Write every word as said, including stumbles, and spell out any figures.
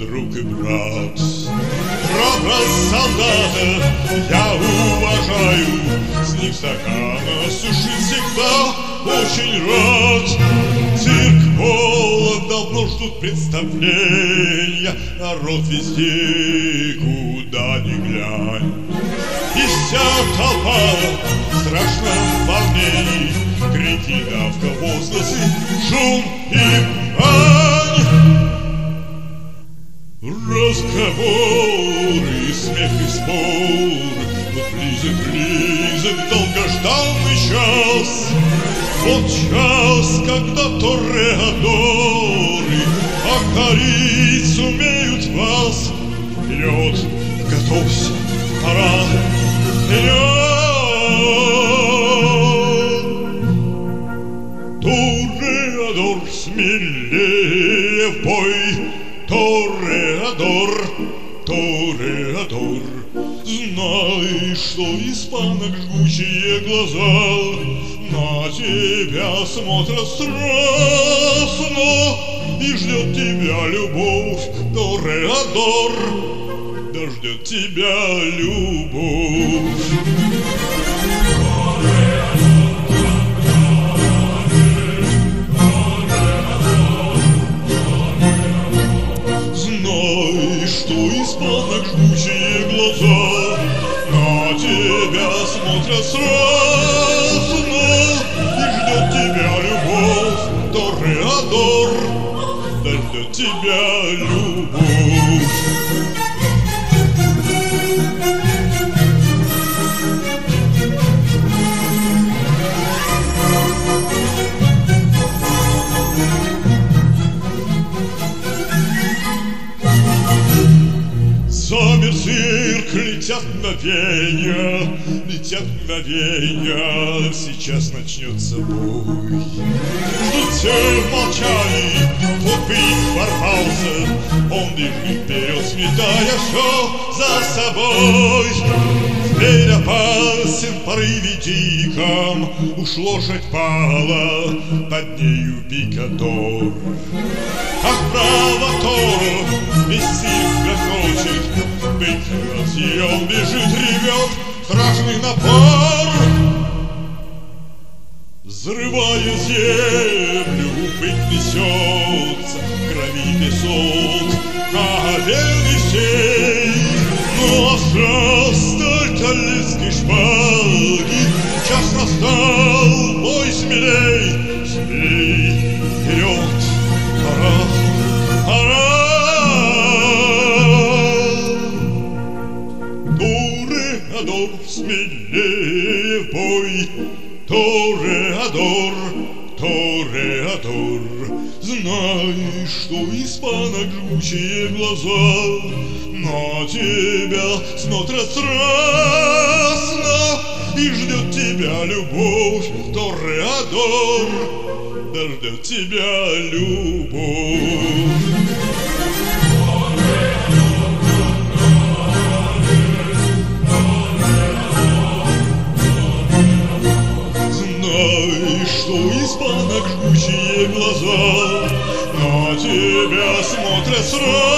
друг и брат. Храбрость солдата я уважаю, с ним стакан осушить всегда очень рад. Цирк полон, давно ждут представления, народ везде, куда ни глянь. И вся толпа в страшном волнении, крики, давка, возгласы, шум и брань. Разговоры, смех и споры, вот близок, близок долгожданный час. Вот час, когда тореадоры покорить сумеют вас. Вперед, готовься, пора, вперед! Тореадор, смелее в бой! Тореадор, тореадор, знай, что испанок жгучие глаза на тебя смотрят страстно, и ждет тебя любовь, тореадор, да ждет тебя любовь. Что испанок жгучие глаза на тебя смотрят страстно, и ждет тебя любовь, тореадор, да ждет тебя любовь. Замер цирк, летят мгновенья, летят мгновенья, сейчас начнется бой. Ждут все в молчании, вот бы их ворвался, он бежит вперед, сметая все за собой. Зверь опасен в порыве диком, уж лошадь пала, под нею пикадор. Ах, право, то весь цирк грохочет, бык разъярен, бежит, ревет, страшный напор. Взрывая землю, бык несется, в крови песок, а Елисей. Но остра сталь талецкой шпаги, час настал, бой смелей, смелей, вперед, пора, пора. Тореадор, смелее в бой, тореадор, тореадор, знай, что испанок жгучие глаза на тебя смотрят страстно, и ждет тебя любовь, тореадор, да ждет тебя любовь. Что испанок жгучие глаза на тебя смотрят сразу.